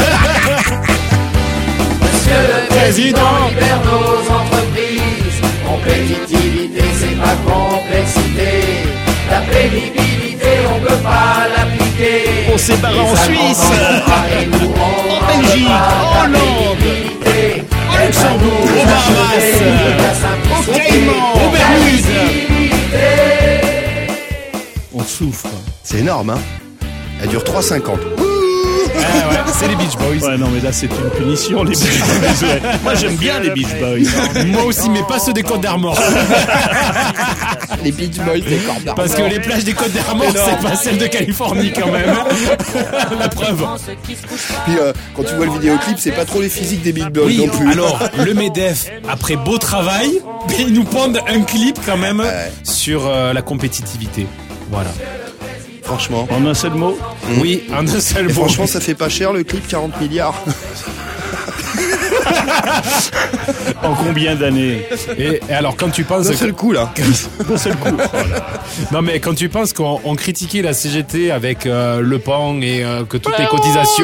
Monsieur le Président, libère nos entreprises. Compétitivité, c'est pas complexité. La pénibilité, on peut pas l'appliquer. On s'est barré en Suisse, en Belgique, en Hollande, au Luxembourg, au Bahamas, au Caïman, au Bermudes. On souffre. C'est énorme, hein. Elle dure 3,50. Ah ouais, c'est les Beach Boys. Ouais, non, mais là, c'est une punition, les Beach Boys. Ouais. Moi, j'aime bien les Beach Boys. Moi aussi, mais pas ceux des Côtes d'Armor. Les Beach Boys des Côtes d'Armor. Parce que les plages des Côtes d'Armor, c'est pas celles de Californie quand même. La preuve. Puis quand tu vois le vidéoclip, c'est pas trop les physiques des Beach Boys oui, non plus. Alors, le MEDEF, après beau travail, ils nous pondent un clip quand même sur la compétitivité. Voilà. Franchement. En un seul mot? Oui, en un seul mot. Franchement, ça fait pas cher le clip, 40 milliards. En combien d'années? Et alors, quand tu penses... D'un seul coup, là. D'un seul coup. Non, mais quand tu penses qu'on critiquait la CGT avec Le Pen et que toutes les cotisations...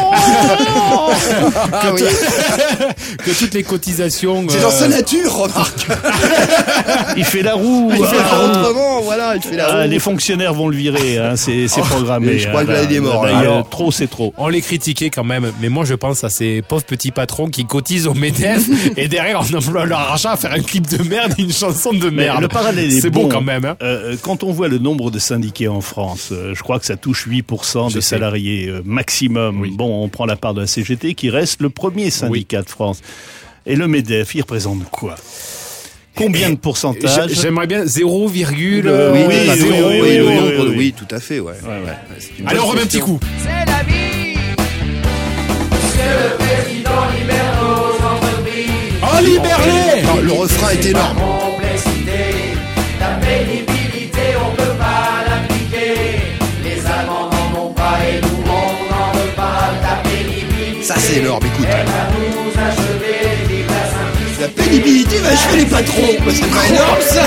que toutes les cotisations... C'est dans sa nature, remarque. Il fait la roue. Il fait la roue autrement, voilà, il fait la roue. Les fonctionnaires vont le virer, hein, c'est programmé. Je crois qu'il est mort. Alors, trop, c'est trop. On les critiquait quand même, mais moi je pense à ces pauvres petits patrons qui cotisent au MEDEF et derrière on emploie leur argent à faire un clip de merde et une chanson de merde. Mais le parallèle est c'est bon beau quand même. Hein. Quand on voit le nombre de syndiqués en France, je crois que ça touche 8% des salariés maximum. Oui. Bon, on prend la part de la CGT qui reste le premier syndicat de France. Et le MEDEF, il représente quoi? Combien de pourcentage? J'aimerais bien 0, oui, le nombre, oui, tout à fait, ouais. Allez, on remet un petit coup. C'est la vie. Monsieur le Président, libère nos entreprises. Oh, libère-les! Le refrain est énorme. La complexité, la pénibilité, on peut pas l'appliquer. Les Allemands n'en ont pas et nous, on n'en veut pas. La pénibilité. Ça, c'est énorme, écoute. Elle va nous achever, vive la simplicité. La pénibilité va achever les patrons. C'est pas énorme, ça!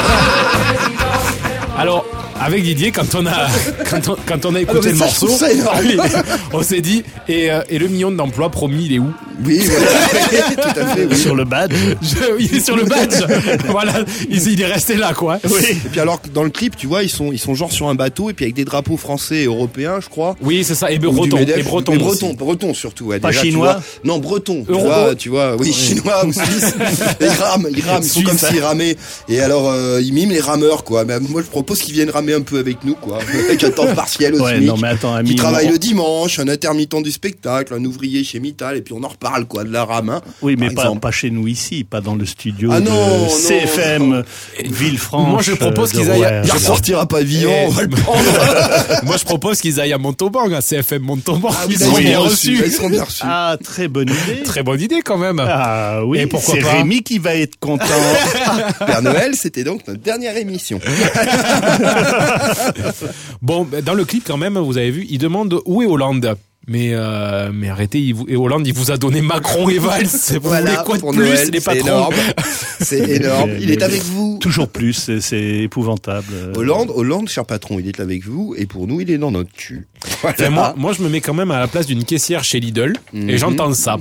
Alors, avec Didier, quand on a écouté le morceau, on s'est dit, et le million d'emplois promis, il est où? Oui, voilà. Tout à fait. Oui. Sur le badge. Il est sur le badge. Voilà, il est resté là, quoi. Oui. Et puis alors, dans le clip, tu vois, ils sont genre sur un bateau et puis avec des drapeaux français et européens, je crois. Oui, c'est ça. Et breton surtout. Ouais, pas déjà, chinois. Non, breton. Tu vois, oui, oui. Chinois ou suisse. Ils rament, ils font comme s'ils ramaient. Et alors, ils miment les rameurs, quoi. Mais moi, je propose qu'ils viennent ramer un peu avec nous, quoi. Avec un temps partiel au SMIC. Non, mais attends, ami, qui travaille le dimanche, un intermittent du spectacle, un ouvrier chez Mittal, et puis on en reparle, quoi, de la rame. Hein, oui, mais pas chez nous ici, pas dans le studio de CFM Villefranche. Moi, je propose qu'ils aillent. Il ressortira pas vivant, on va le prendre. Moi, je propose qu'ils aillent à Montauban, à CFM Montauban. Ils seront bien reçus. Ils seront bien reçus. Ah, très bonne idée. Très bonne idée, quand même. Ah oui, et pourquoi c'est pas Rémi qui va être content. Père Noël, c'était donc notre dernière émission. Bon, dans le clip, quand même, vous avez vu, il demande où est Hollande. Mais arrêtez, et Hollande, il vous a donné Macron et Valls. Vous voulez quoi de pour plus, Noël, les c'est patrons? énorme. C'est énorme. Il est avec vous. Toujours plus, c'est épouvantable. Hollande, cher patron, il est avec vous, et pour nous, il est dans notre cul. Voilà. Enfin, moi, je me mets quand même à la place d'une caissière chez Lidl, et j'entends ça.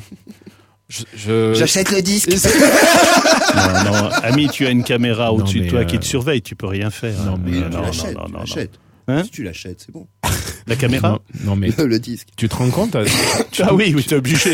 J'achète le disque. non, ami, tu as une caméra au-dessus de toi qui te surveille, tu peux rien faire. Non, tu l'achètes. Hein? Si tu l'achètes, c'est bon. La caméra? Non mais le disque. Tu te rends compte? Ah oui, t'es obligé.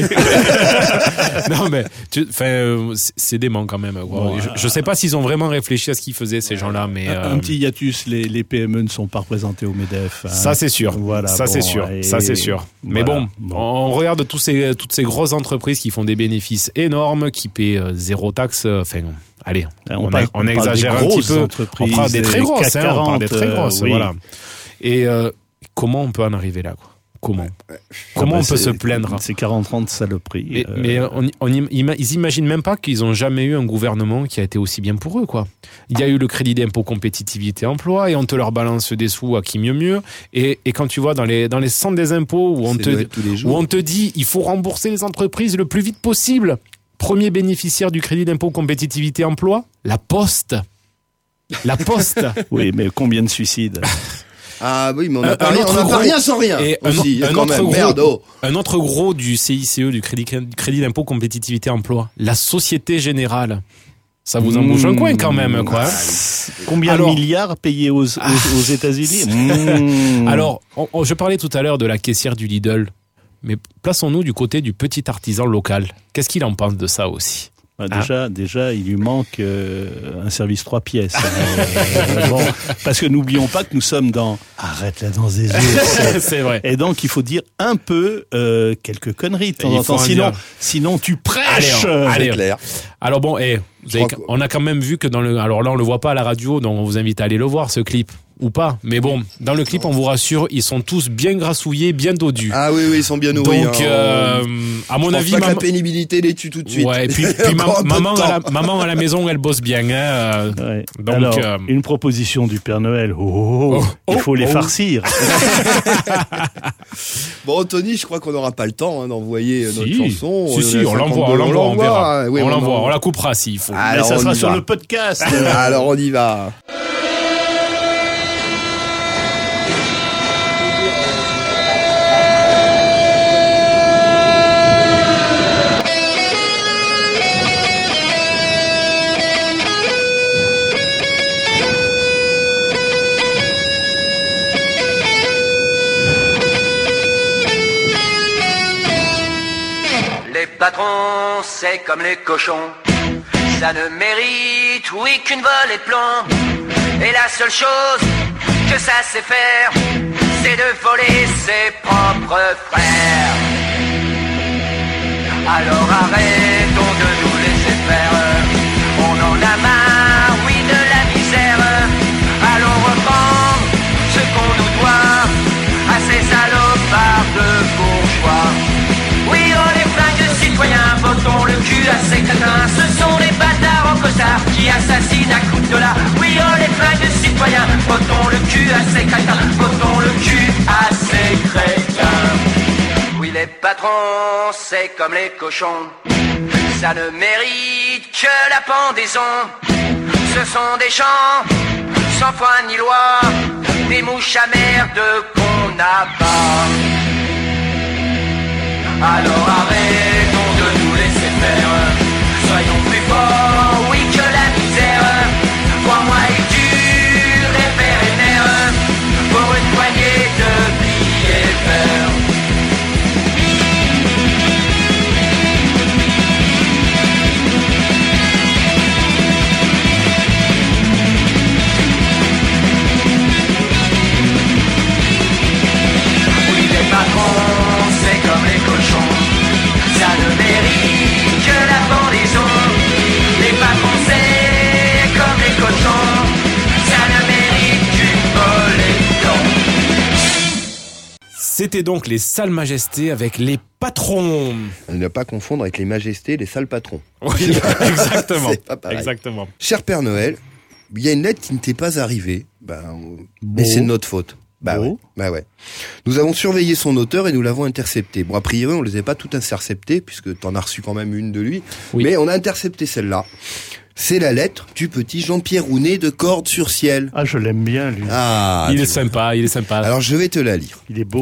Non mais c'est dément quand même. Bon, je sais pas s'ils ont vraiment réfléchi à ce qu'ils faisaient ces gens-là, mais un petit hiatus. Les PME ne sont pas représentés au MEDEF. Hein. Ça c'est sûr. Voilà. Ça c'est sûr. Ça c'est sûr. Mais bon, on regarde toutes ces grosses entreprises qui font des bénéfices énormes, qui paient zéro taxe. Allez, on exagère un petit peu. On parle des très grosses, on parle des très grosses, voilà. Et comment on peut en arriver là, quoi? Comment on peut se plaindre? C'est 40 ans de saloperie. Mais ils imaginent même pas qu'ils ont jamais eu un gouvernement qui a été aussi bien pour eux, quoi. Il y a eu le crédit d'impôt compétitivité emploi et on te leur balance des sous à qui mieux. Et quand tu vois dans les centres des impôts où on te dit il faut rembourser les entreprises le plus vite possible. Premier bénéficiaire du crédit d'impôt compétitivité emploi, la Poste. La Poste. Oui, mais combien de suicides? Ah oui, mais on n'a pas rien sans rien. Et un autre gros du CICE, du crédit d'impôt compétitivité emploi, la Société Générale. Ça vous en bouge un coin quand même, quoi. Combien de milliards payés aux États-Unis? Alors, je parlais tout à l'heure de la caissière du Lidl. Mais plaçons-nous du côté du petit artisan local. Qu'est-ce qu'il en pense de ça aussi? Déjà, il lui manque un service 3 pièces. Parce que n'oublions pas que nous sommes dans Arrête la danse des ours. C'est vrai. Et donc, il faut dire un peu quelques conneries de temps en temps. Sinon, tu prêches. Allez. C'est clair. Alors bon, on a quand même vu que alors là, on le voit pas à la radio, donc on vous invite à aller le voir, ce clip. Ou pas, mais bon, dans le clip, on vous rassure, ils sont tous bien grassouillés, bien dodus. Ah oui, ils sont bien nourris. Donc, à mon avis, pas que la pénibilité les tue tout de suite. Ouais, et puis maman à la maison, elle bosse bien. Hein, donc, alors, une proposition du Père Noël. Il faut les farcir. Bon, Tony, je crois qu'on n'aura pas le temps d'envoyer notre chanson. Si, on l'envoie, on verra. Oui, on l'envoie, on la coupera s'il faut. Mais ça sera sur le podcast. Alors, on y va. Les patrons, c'est comme les cochons, ça ne mérite, oui, qu'une volée de plomb. Et la seule chose que ça sait faire, c'est de voler ses propres frères. Alors arrêtons de nous laisser faire, on en a marre, oui, de la misère. Allons reprendre ce qu'on nous doit à ces salopards de bourgeois. Oui, oh les flingues de citoyens, votons le cul à ces crétins. Ce sont les bâtards en costard qui assassinent à coups de là. Oui, oh les flingues de citoyens, votons le cul à ces crétins. Votons le cul à ces crétins. Oui, les patrons, c'est comme les cochons, ça ne mérite que la pendaison. Ce sont des gens sans foi ni loi, des mouches à merde qu'on n'a pas. Alors arrêtons de nous laisser faire, soyons plus forts, oui, que la misère. Crois-moi, il dure les pères et mères pour une poignée de billets verts. Oui, les patrons, c'est comme les cochons, ça ne mérite que la pendaison. Les patrons, c'est comme les cochons, ça ne mérite qu'une volée de plomb. C'était donc les Sales Majestés avec les patrons. Ne pas confondre avec les majestés, les sales patrons. Oui, exactement. C'est pas pareil. Exactement. Cher Père Noël, il y a une lettre qui ne t'est pas arrivée. Mais c'est de notre faute. Bah ouais. Nous avons surveillé son auteur et nous l'avons intercepté. Bon, a priori, on les a pas toutes interceptées, puisque t'en as reçu quand même une de lui. Oui. Mais on a intercepté celle-là. C'est la lettre du petit Jean-Pierre Rounet de Cordes-sur-Ciel. Ah, je l'aime bien, lui. Ah, il est sympa. Alors, je vais te la lire. Il est beau.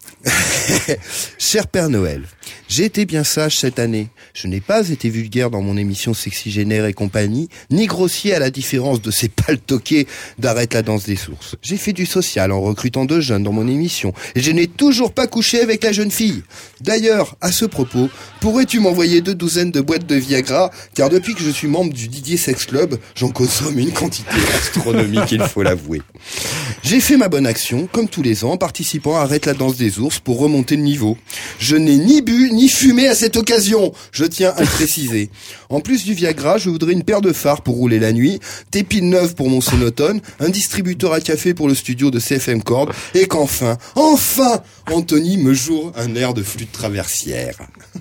Cher Père Noël, j'ai été bien sage cette année. Je n'ai pas été vulgaire dans mon émission Sexygénaire et compagnie, ni grossier à la différence de ces paltoqués d'Arrête la danse des sources. J'ai fait du social en recrutant 2 jeunes dans mon émission, et je n'ai toujours pas couché avec la jeune fille. D'ailleurs, à ce propos, pourrais-tu m'envoyer 2 douzaines de boîtes de Viagra, car depuis que je suis membre du Didier Sex Club, j'en consomme une quantité astronomique, il faut l'avouer. J'ai fait ma bonne action, comme tous les ans, en participant à Arrête la danse des ours pour remonter le niveau. Je n'ai ni bu ni fumé à cette occasion, je tiens à le préciser. En plus du Viagra, je voudrais une paire de phares pour rouler la nuit, des piles neuves pour mon sonotone, un distributeur à café pour le studio de CFM Cordes, et qu'enfin, Anthony me joue un air de flûte traversière.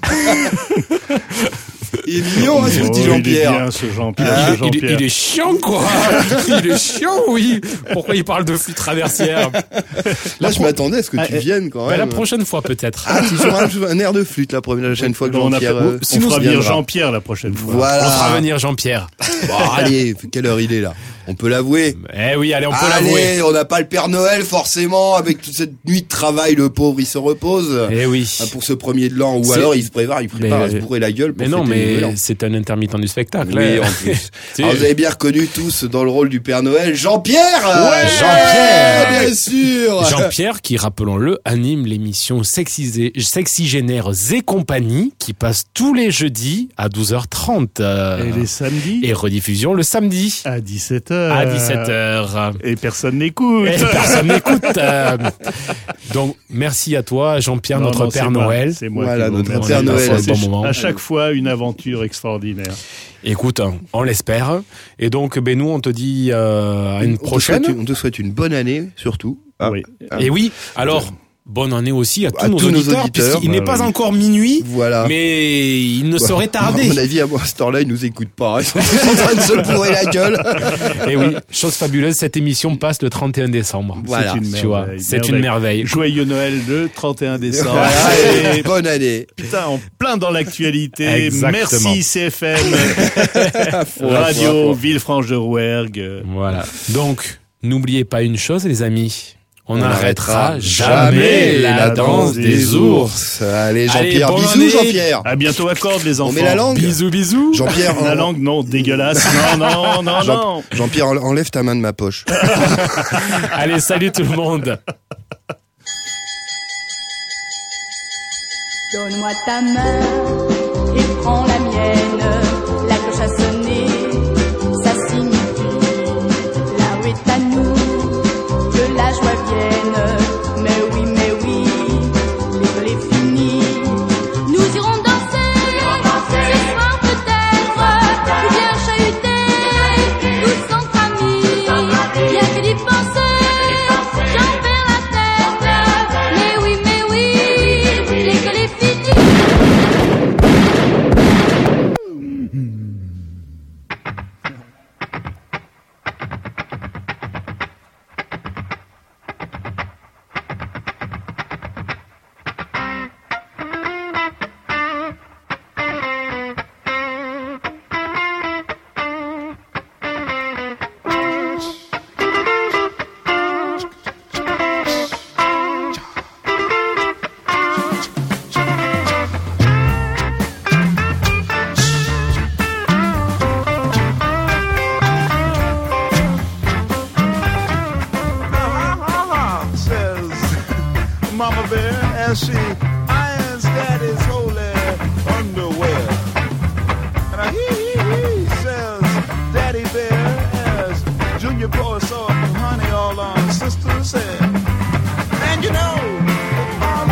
Il est mignon, ce petit Jean-Pierre. Il est bien, ce Jean-Pierre. Il est chiant, quoi. Il est chiant, oui. Pourquoi il parle de flûte traversière? Là, je m'attendais à ce que tu viennes, quand même. La prochaine fois, peut-être. Ah, tu joueras un air de flûte la prochaine fois que Jean-Pierre... On fera venir Jean-Pierre la prochaine fois. Voilà. On fera venir Jean-Pierre. Bon, allez, quelle heure il est, là? On peut l'avouer. Eh oui, allez, on peut l'avouer. On n'a pas le Père Noël, forcément. Avec toute cette nuit de travail, le pauvre, il se repose. Eh oui. Pour ce premier de l'an. Ou alors, il se prépare à se bourrer la gueule pour mais non, mais c'est un intermittent du spectacle. Oui, en plus. Alors, vous avez bien reconnu tous dans le rôle du Père Noël, Jean-Pierre! Ouais, Jean-Pierre! Bien sûr! Jean-Pierre, qui, rappelons-le, anime l'émission Sexygénaires et compagnie, qui passe tous les jeudis à 12h30. Et les samedis? Et rediffusion le samedi. À 17h. À 17h. Et personne n'écoute. Donc, merci à toi, Jean-Pierre, notre Père Noël. C'est moi voilà, notre Père Noël. À chaque fois, une aventure extraordinaire. Écoute, on l'espère. Et donc, nous, on te dit à une prochaine. On te souhaite une bonne année, surtout. Oui. Et oui, alors... Bonne année aussi à tous nos auditeurs, puisqu'il n'est pas encore minuit, mais il ne saurait tarder. À mon avis, à cette heure-là, ils nous écoutent pas. Ils sont en train de se bourrer la gueule. Et oui, chose fabuleuse, cette émission passe le 31 décembre. Voilà, c'est une merveille. Joyeux Noël le 31 décembre. Voilà, et bonne année. Putain, en plein dans l'actualité. Exactement. Merci CFM. Radio Villefranche de Rouergue. Voilà. Donc, n'oubliez pas une chose, les amis. On n'arrêtera jamais la danse des ours. Allez, Jean-Pierre, bisous, Jean-Pierre. À bientôt à Cordes, les enfants. On met la langue. Bisous. Jean-Pierre. La langue, non, dégueulasse. Non. Jean-Pierre, enlève ta main de ma poche. Allez, salut tout le monde. Donne-moi ta main et prends la mienne. La cloche a sonné, ça signifie là où est à nous que la joie vienne. Mais oui, l'école est finie. Nous irons danser, ce soir peut-être, ou bien chahuter, tous entre amis. Bien que d'y penser, j'en perds la tête. Mais oui, l'école est finie. Mama Bear as she irons Daddy's holy underwear. And he says Daddy Bear as Junior pours soft honey all on Sister's head. And you know, all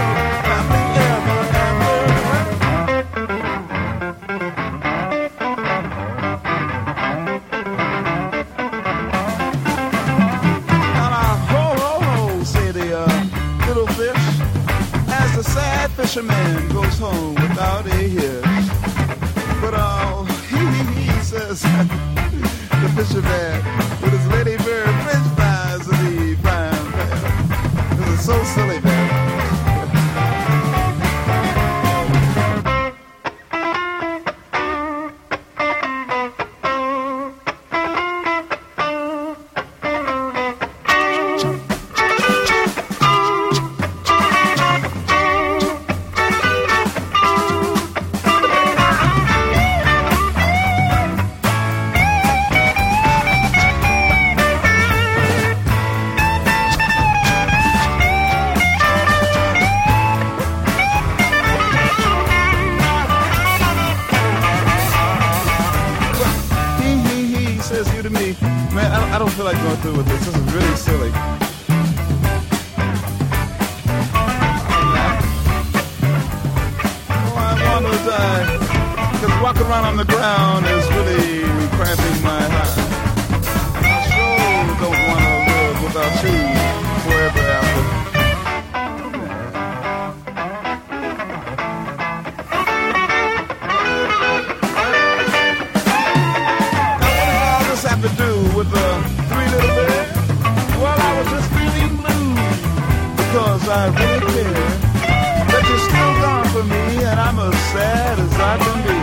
fisherman goes home without a hitch. But he says, the fisherman with his lady bird french fries and the frying pan. so silly, man. I don't feel like going through with this. This is really silly. Oh, I want to die. Because walking around on the ground is really cramping my heart. I sure don't want to live without you forever after. Have to do with the three little bears? Well, I was just feeling blue because I really care that you're still gone for me, and I'm as sad as I can be.